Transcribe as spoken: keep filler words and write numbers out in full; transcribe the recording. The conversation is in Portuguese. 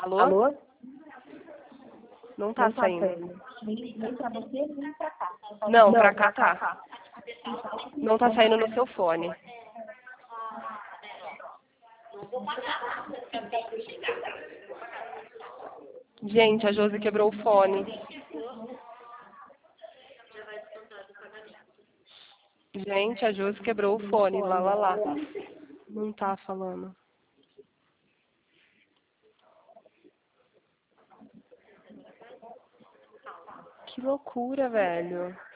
Alô? Alô? Não tá Não tá saindo. saindo. Nem nem pra você, nem pra cá. Não, pra cá tá. Não tá saindo no seu fone. Gente, a Josi quebrou o fone. Gente, a Josi quebrou o fone. Lá, lá, lá. Não tá falando. Que loucura, velho.